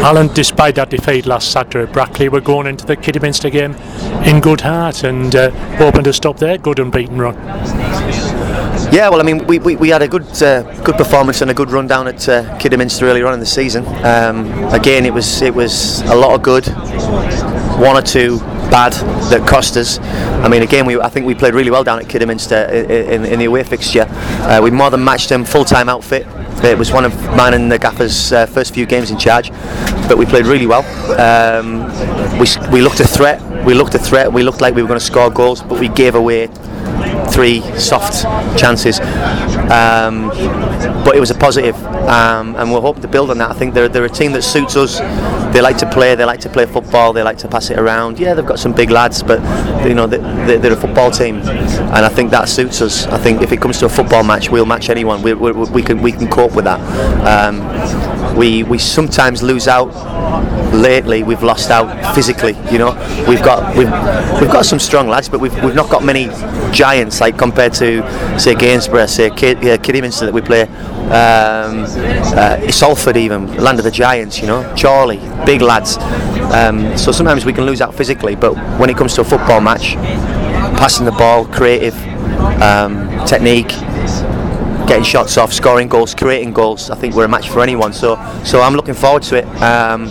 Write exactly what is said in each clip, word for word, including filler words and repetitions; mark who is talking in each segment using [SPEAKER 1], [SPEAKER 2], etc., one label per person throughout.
[SPEAKER 1] Alan, despite that defeat last Saturday at Brackley, we're going into the Kidderminster game in good heart and uh, hoping to stop their good unbeaten run.
[SPEAKER 2] Yeah, well, I mean, we, we, we had a good uh, good performance and a good run down at uh, Kidderminster earlier on in the season. Um, again, it was it was a lot of good, one or two bad that cost us. I mean, again, we I think we played really well down at Kidderminster in, in, in the away fixture. Uh, we more than matched them, full-time outfit. It was one of mine and the gaffer's uh, first few games in charge, but we played really well. Um, we we looked a threat. We looked a threat. We looked like we were going to score goals, but we gave away three soft chances. Um, but it was a positive, um, and we're hoping to build on that. I think they're, they're a team that suits us. They like to play. They like to play football. They like to pass it around. Yeah, they've got some big lads, but you know they, they're a football team, and I think that suits us. I think if it comes to a football match, we'll match anyone. We, we, we can we can cope with that. Um, we we sometimes lose out. Lately, we've lost out physically. You know, we've got we've we've got some strong lads, but we've we've not got many giants like compared to say Gainsborough, say Kid, uh, Kidderminster that we play. Um, uh, Salford, even land of the giants. You know, Chorley, big lads. Um, so sometimes we can lose out physically, but when it comes to a football match, passing the ball, creative, um, technique, getting shots off, scoring goals, creating goals, I think we're a match for anyone. So, so I'm looking forward to it. Um,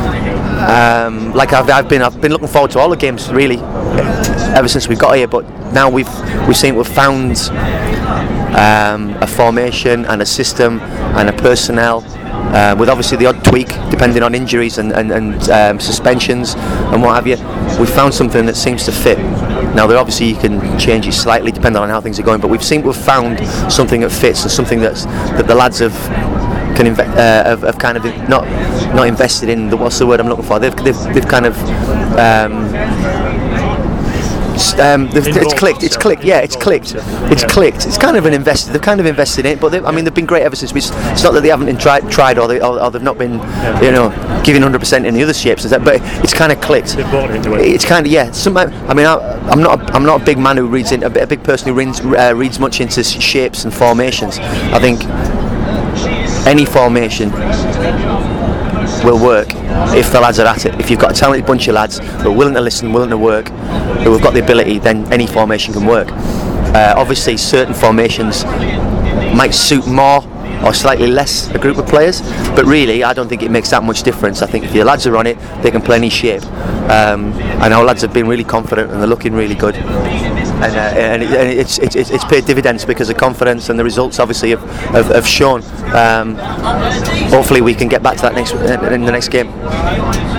[SPEAKER 2] um, like I've, I've been, I've been looking forward to all the games really ever since we got here. But now we've we've seen we've found um, a formation and a system and a personnel. Uh, with obviously the odd tweak depending on injuries and, and, and um, suspensions and what have you, we've found something that seems to fit. Now there obviously you can change it slightly depending on how things are going, but we've seen we've found something that fits and something that's that the lads have can inve- uh, have, have kind of not not invested in. The, what's the word I'm looking for? They've they've, they've kind of um, Um, it's clicked. It's clicked. Yeah, it's clicked. It's clicked. It's kind of an invested. They've kind of invested in it, but I mean, they've been great ever since. We, it's not that they haven't been tried, tried, or, they, or, or they've not been, you know, giving one hundred percent in the other shapes. But it's kind of clicked.
[SPEAKER 1] They've bought into it.
[SPEAKER 2] It's kind of yeah. Some, I mean, I, I'm not. A, I'm not a big man who reads in. A big person who reads, uh, reads much into shapes and formations. I think any formation will work if the lads are at it. If you've got a talented bunch of lads who are willing to listen, willing to work, who have got the ability, then any formation can work. Uh, obviously certain formations might suit more or slightly less a group of players, but really I don't think it makes that much difference. I think if your lads are on it, they can play any shape. Um, and our lads have been really confident and they're looking really good. And, uh, and, it, and it's, it's it's paid dividends because of confidence, and the results obviously have, have, have shown. Um, hopefully we can get back to that next in the next game.